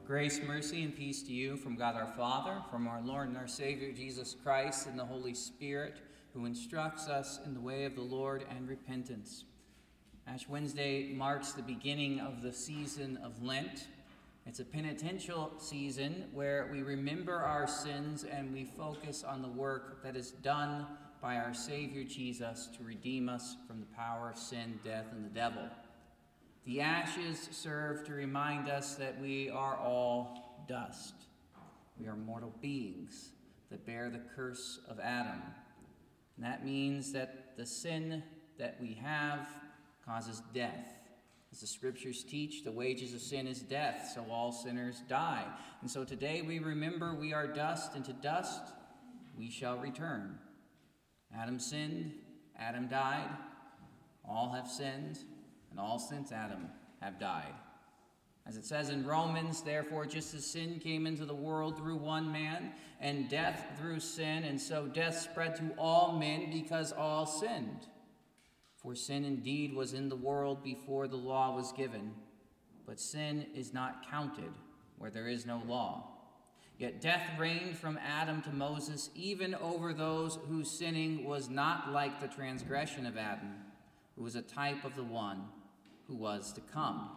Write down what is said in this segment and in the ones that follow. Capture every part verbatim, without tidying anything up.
Grace, mercy, and peace to you from God our Father, from our Lord and our Savior Jesus Christ, and the Holy Spirit, who instructs us in the way of the Lord and repentance. Ash Wednesday marks the beginning of the season of Lent. It's a penitential season where we remember our sins and we focus on the work that is done by our Savior Jesus to redeem us from the power of sin, death, and the devil. The ashes serve to remind us that we are all dust. We are mortal beings that bear the curse of Adam. And that means that the sin that we have causes death. As the scriptures teach, the wages of sin is death, so all sinners die. And so today we remember we are dust, and to dust we shall return. Adam sinned, Adam died, all have sinned, and all since Adam have died. As it says in Romans, therefore, just as sin came into the world through one man, and death through sin, and so death spread to all men because all sinned. For sin indeed was in the world before the law was given, but sin is not counted where there is no law. Yet death reigned from Adam to Moses, even over those whose sinning was not like the transgression of Adam, who was a type of the one who was to come.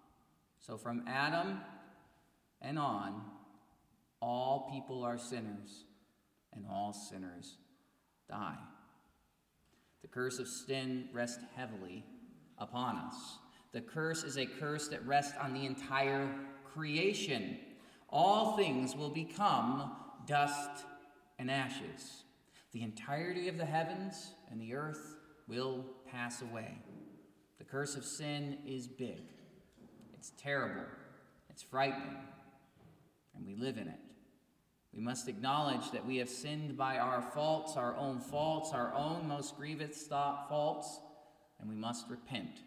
So from Adam and on, all people are sinners, and all sinners die. The curse of sin rests heavily upon us. The curse is a curse that rests on the entire creation. All things will become dust and ashes. The entirety of the heavens and the earth will pass away. The curse of sin is big. It's terrible. It's frightening. And we live in it. We must acknowledge that we have sinned by our faults, our own faults, our own most grievous faults, and we must repent.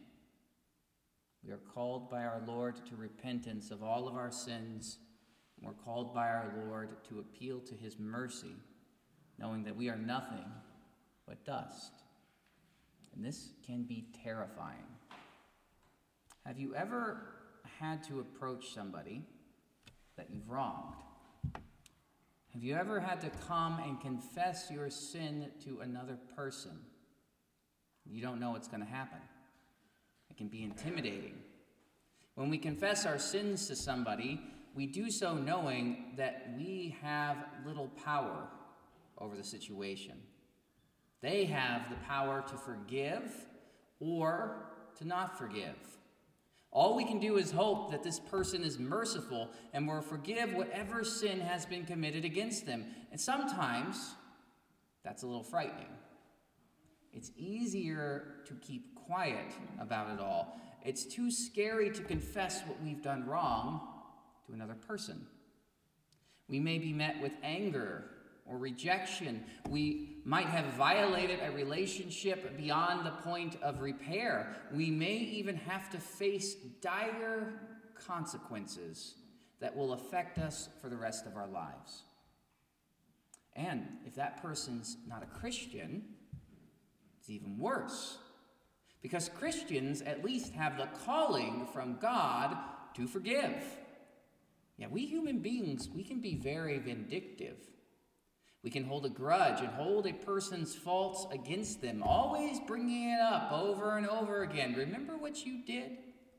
We are called by our Lord to repentance of all of our sins, and we're called by our Lord to appeal to his mercy, knowing that we are nothing but dust. And this can be terrifying. Have you ever had to approach somebody that you've wronged? Have you ever had to come and confess your sin to another person? You don't know what's going to happen. It can be intimidating. When we confess our sins to somebody, we do so knowing that we have little power over the situation. They have the power to forgive or to not forgive. All we can do is hope that this person is merciful and will forgive whatever sin has been committed against them. And sometimes that's a little frightening. It's easier to keep quiet about it all. It's too scary to confess what we've done wrong to another person. We may be met with anger or rejection. We might have violated a relationship beyond the point of repair. We may even have to face dire consequences that will affect us for the rest of our lives. And if that person's not a Christian, it's even worse. Because Christians at least have the calling from God to forgive. Yeah, we human beings, we can be very vindictive. We can hold a grudge and hold a person's faults against them, always bringing it up over and over again. Remember what you did?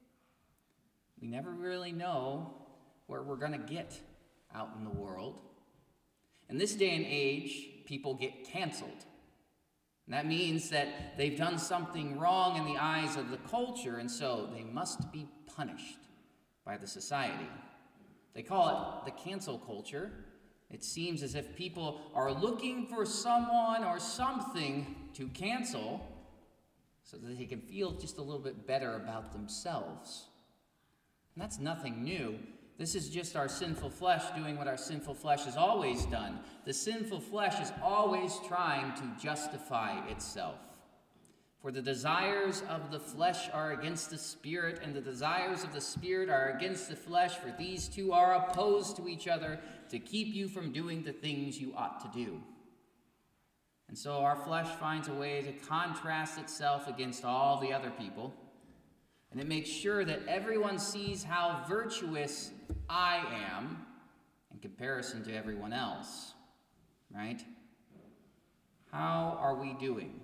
We never really know where we're going to get out in the world. In this day and age, people get canceled. And that means that they've done something wrong in the eyes of the culture, and so they must be punished by the society. They call it the cancel culture. It seems as if people are looking for someone or something to cancel so that they can feel just a little bit better about themselves. And that's nothing new. This is just our sinful flesh doing what our sinful flesh has always done. The sinful flesh is always trying to justify itself. For the desires of the flesh are against the spirit, and the desires of the spirit are against the flesh, for these two are opposed to each other to keep you from doing the things you ought to do. And so our flesh finds a way to contrast itself against all the other people. And it makes sure that everyone sees how virtuous I am in comparison to everyone else, right? How are we doing?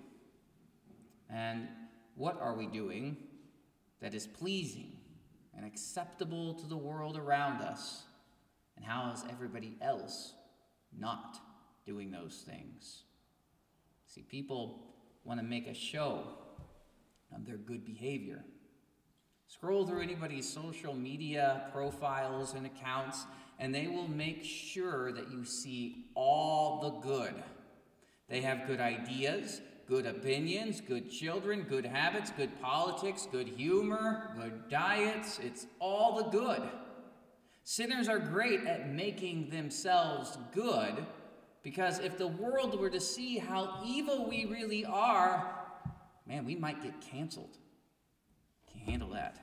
And what are we doing that is pleasing and acceptable to the world around us? And how is everybody else not doing those things? See, people want to make a show of their good behavior. Scroll through anybody's social media profiles and accounts, and they will make sure that you see all the good. They have good ideas, good opinions, good children, good habits, good politics, good humor, good diets. It's all the good. Sinners are great at making themselves good, because if the world were to see how evil we really are, man, we might get canceled. Can't handle that.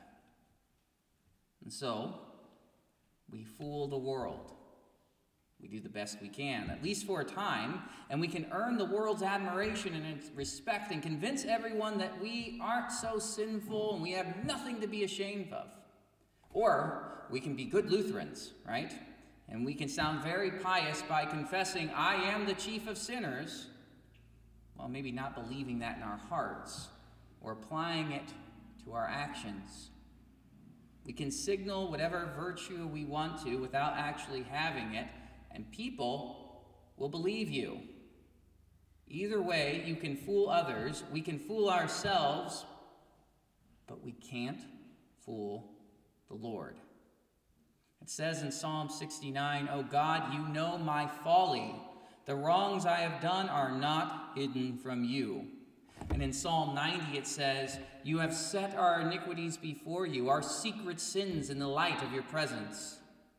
And so, we fool the world. We do the best we can, at least for a time, and we can earn the world's admiration and its respect and convince everyone that we aren't so sinful and we have nothing to be ashamed of. Or we can be good Lutherans, right? And we can sound very pious by confessing, I am the chief of sinners, while maybe not believing that in our hearts or applying it to our actions. We can signal whatever virtue we want to without actually having it, and people will believe you. Either way, you can fool others, we can fool ourselves, but we can't fool the Lord. It says in Psalm sixty-nine, "O God, you know my folly. The wrongs I have done are not hidden from you." And in Psalm ninety it says, "You have set our iniquities before you, our secret sins in the light of your presence."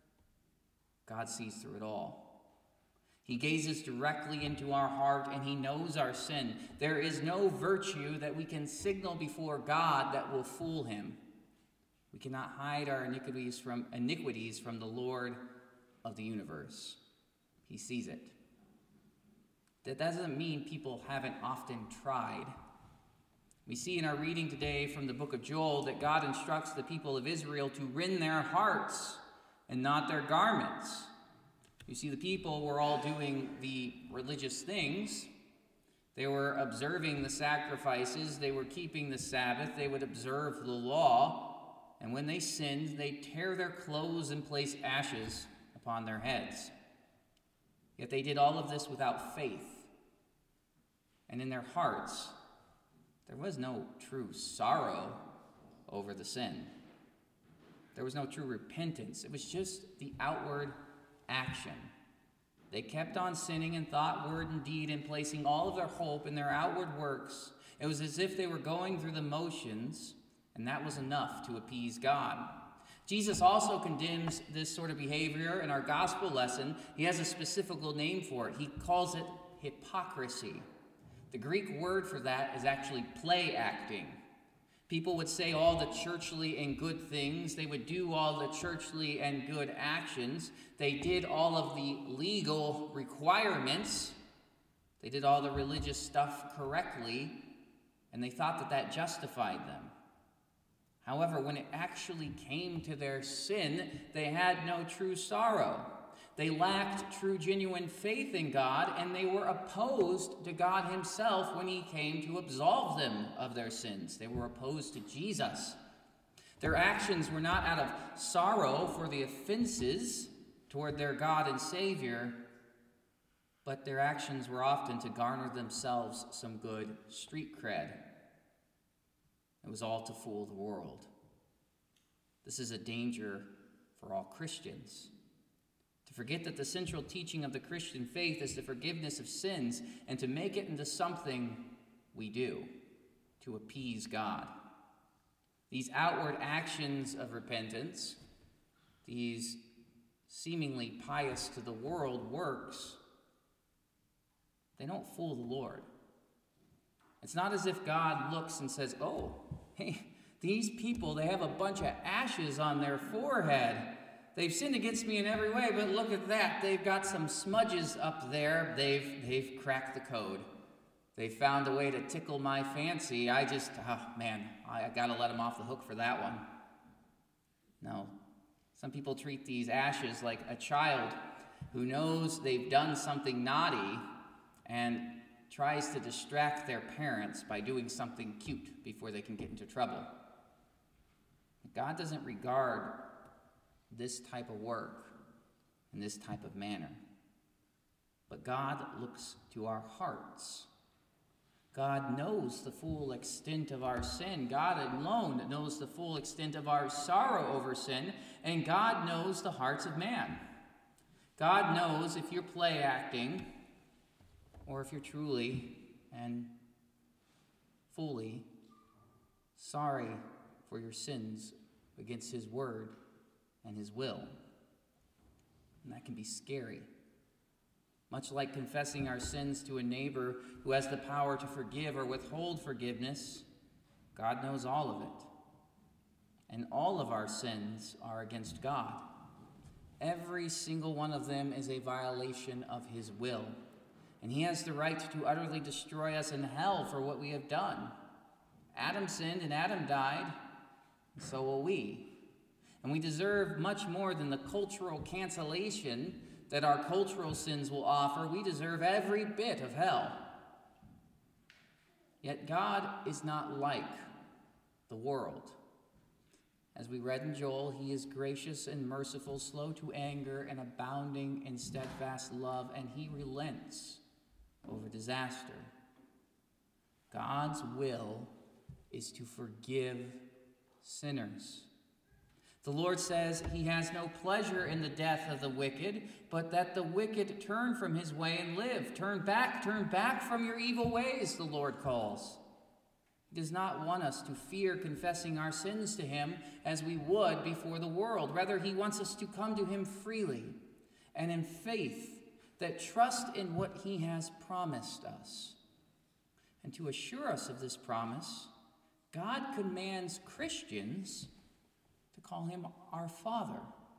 God sees through it all. He gazes directly into our heart and he knows our sin. There is no virtue that we can signal before God that will fool him. We cannot hide our iniquities from iniquities from the Lord of the universe. He sees it. That doesn't mean people haven't often tried. We see in our reading today from the book of Joel that God instructs the people of Israel to rend their hearts and not their garments. You see, the people were all doing the religious things. They were observing the sacrifices. They were keeping the Sabbath. They would observe the law. And when they sinned, they tear their clothes and place ashes upon their heads. Yet they did all of this without faith. And in their hearts, there was no true sorrow over the sin. There was no true repentance. It was just the outward action. They kept on sinning in thought, word, and deed, and placing all of their hope in their outward works. It was as if they were going through the motions, and that was enough to appease God. Jesus also condemns this sort of behavior in our gospel lesson. He has a specific name for it. He calls it hypocrisy. The Greek word for that is actually play acting. People would say all the churchly and good things. They would do all the churchly and good actions. They did all of the legal requirements. They did all the religious stuff correctly, and they thought that that justified them. However, when it actually came to their sin, they had no true sorrow. They lacked true, genuine faith in God, and they were opposed to God himself when he came to absolve them of their sins. They were opposed to Jesus. Their actions were not out of sorrow for the offenses toward their God and Savior, but their actions were often to garner themselves some good street cred. It was all to fool the world. This is a danger for all Christians. To forget that the central teaching of the Christian faith is the forgiveness of sins, and to make it into something we do to appease God. These outward actions of repentance, these seemingly pious to the world works, they don't fool the Lord. It's not as if God looks and says, oh, hey, these people, they have a bunch of ashes on their forehead. They've sinned against me in every way, but look at that. They've got some smudges up there. They've, they've cracked the code. They found a way to tickle my fancy. I just, oh man, I got to let them off the hook for that one. No, some people treat these ashes like a child who knows they've done something naughty and tries to distract their parents by doing something cute before they can get into trouble. God doesn't regard this type of work in this type of manner. But God looks to our hearts. God knows the full extent of our sin. God alone knows the full extent of our sorrow over sin, and God knows the hearts of man. God knows if you're play acting or if you're truly and fully sorry for your sins against his word and his will. And that can be scary. Much like confessing our sins to a neighbor who has the power to forgive or withhold forgiveness, God knows all of it. And all of our sins are against God. Every single one of them is a violation of his will. And he has the right to utterly destroy us in hell for what we have done. Adam sinned and Adam died, and so will we. And we deserve much more than the cultural cancellation that our cultural sins will offer. We deserve every bit of hell. Yet God is not like the world. As we read in Joel, he is gracious and merciful, slow to anger, and abounding in steadfast love, and he relents over disaster. God's will is to forgive sinners. The Lord says he has no pleasure in the death of the wicked, but that the wicked turn from his way and live. Turn back, turn back from your evil ways, the Lord calls. He does not want us to fear confessing our sins to him as we would before the world. Rather, he wants us to come to him freely and in faith that trust in what he has promised us. And to assure us of this promise, God commands Christians to call him our Father.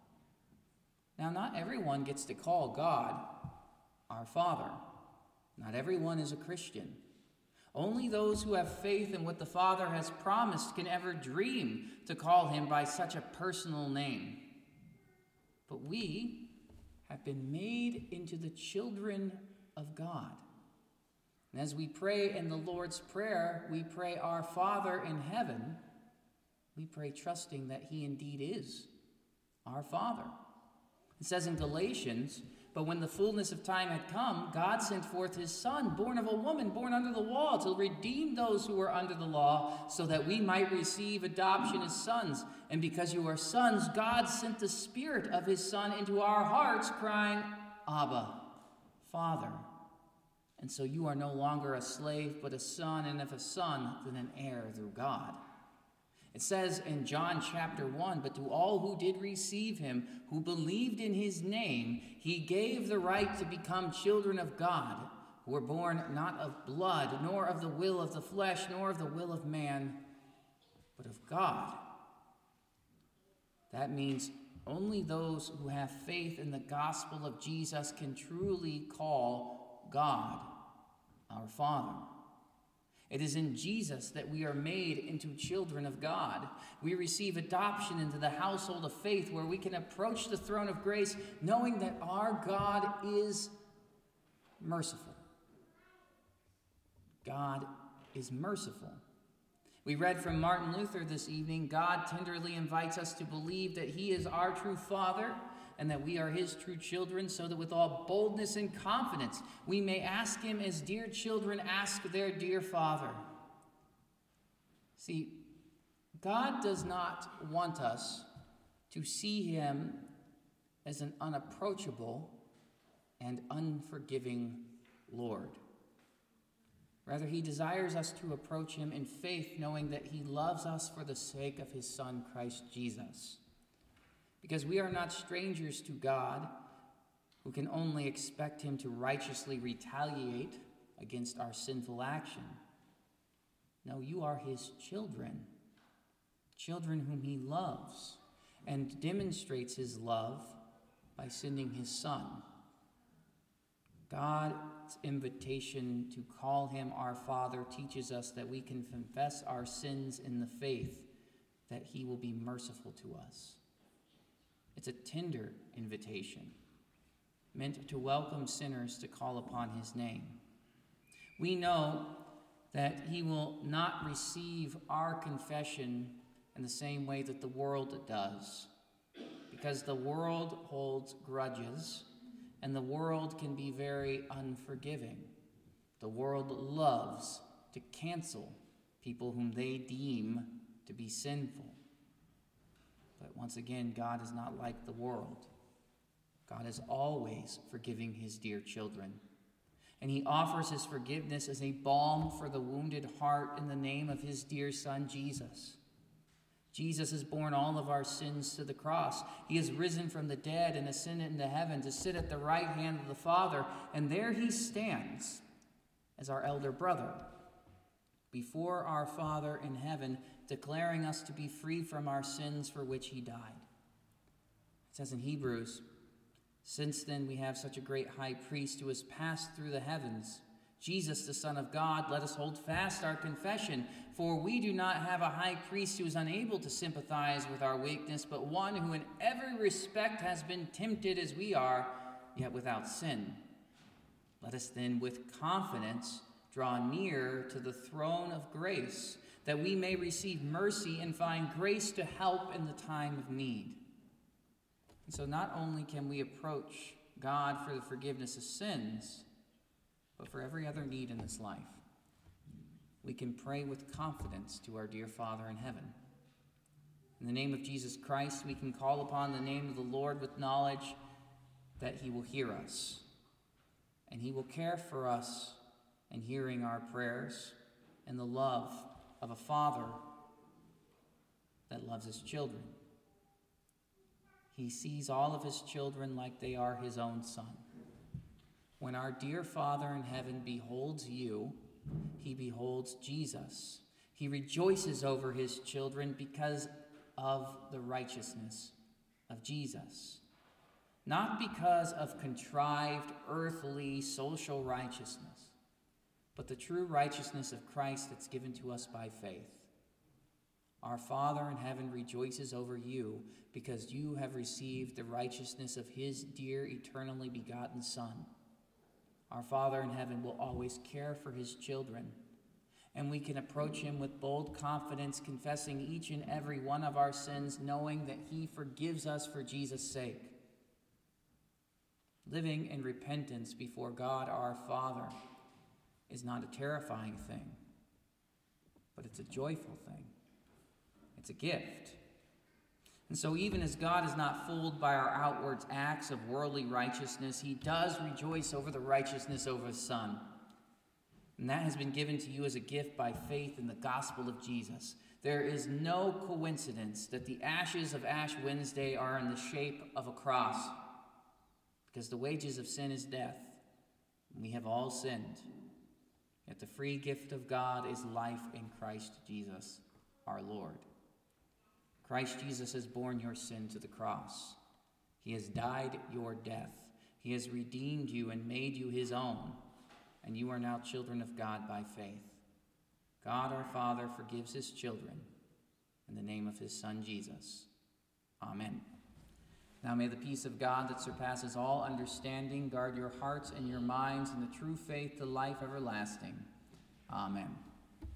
Now, not everyone gets to call God our Father. Not everyone is a Christian. Only those who have faith in what the Father has promised can ever dream to call him by such a personal name. But we have been made into the children of God. And as we pray in the Lord's Prayer, we pray, Our Father in heaven. We pray trusting that he indeed is our Father. It says in Galatians, but when the fullness of time had come, God sent forth his Son, born of a woman, born under the law, to redeem those who were under the law, so that we might receive adoption as sons. And because you are sons, God sent the Spirit of his Son into our hearts, crying, Abba, Father. And so you are no longer a slave, but a son, and if a son, then an heir through God. It says in John chapter one, but to all who did receive him, who believed in his name, he gave the right to become children of God, who were born not of blood, nor of the will of the flesh, nor of the will of man, but of God. That means only those who have faith in the gospel of Jesus can truly call God our Father. It is in Jesus that we are made into children of God. We receive adoption into the household of faith where we can approach the throne of grace knowing that our God is merciful. God is merciful. We read from Martin Luther this evening, God tenderly invites us to believe that he is our true Father and that we are his true children, so that with all boldness and confidence we may ask him as dear children ask their dear Father. See, God does not want us to see him as an unapproachable and unforgiving Lord. Rather, he desires us to approach him in faith, knowing that he loves us for the sake of his Son, Christ Jesus. Because we are not strangers to God, who can only expect him to righteously retaliate against our sinful action. No, you are his children, children whom he loves, and demonstrates his love by sending his Son. God's invitation to call him our Father teaches us that we can confess our sins in the faith that he will be merciful to us. It's a tender invitation, meant to welcome sinners to call upon his name. We know that he will not receive our confession in the same way that the world does, because the world holds grudges, and the world can be very unforgiving. The world loves to cancel people whom they deem to be sinful. But once again, God is not like the world. God is always forgiving his dear children. And he offers his forgiveness as a balm for the wounded heart in the name of his dear Son, Jesus. Jesus has borne all of our sins to the cross. He has risen from the dead and ascended into heaven to sit at the right hand of the Father. And there he stands as our elder brother before our Father in heaven, declaring us to be free from our sins for which he died. It says in Hebrews, "Since then we have such a great high priest who has passed through the heavens, Jesus, the Son of God, let us hold fast our confession, for we do not have a high priest who is unable to sympathize with our weakness, but one who in every respect has been tempted as we are, yet without sin. Let us then with confidence draw near to the throne of grace, that we may receive mercy and find grace to help in the time of need." And so not only can we approach God for the forgiveness of sins, but for every other need in this life, we can pray with confidence to our dear Father in heaven. In the name of Jesus Christ, we can call upon the name of the Lord with knowledge that he will hear us, and he will care for us in hearing our prayers and the love of a father that loves his children. He sees all of his children like they are his own son. When our dear Father in heaven beholds you, he beholds Jesus. He rejoices over his children because of the righteousness of Jesus. Not because of contrived, earthly, social righteousness, but the true righteousness of Christ that's given to us by faith. Our Father in heaven rejoices over you because you have received the righteousness of his dear, eternally begotten Son. Our Father in heaven will always care for his children, and we can approach him with bold confidence, confessing each and every one of our sins, knowing that he forgives us for Jesus' sake. Living in repentance before God our Father is not a terrifying thing, but it's a joyful thing. It's a gift. And so even as God is not fooled by our outward acts of worldly righteousness, he does rejoice over the righteousness of his Son. And that has been given to you as a gift by faith in the gospel of Jesus. There is no coincidence that the ashes of Ash Wednesday are in the shape of a cross, because the wages of sin is death, and we have all sinned. Yet the free gift of God is life in Christ Jesus, our Lord. Christ Jesus has borne your sin to the cross. He has died your death. He has redeemed you and made you his own, and you are now children of God by faith. God our Father forgives his children in the name of his Son Jesus. Amen. Now may the peace of God that surpasses all understanding guard your hearts and your minds in the true faith to life everlasting. Amen.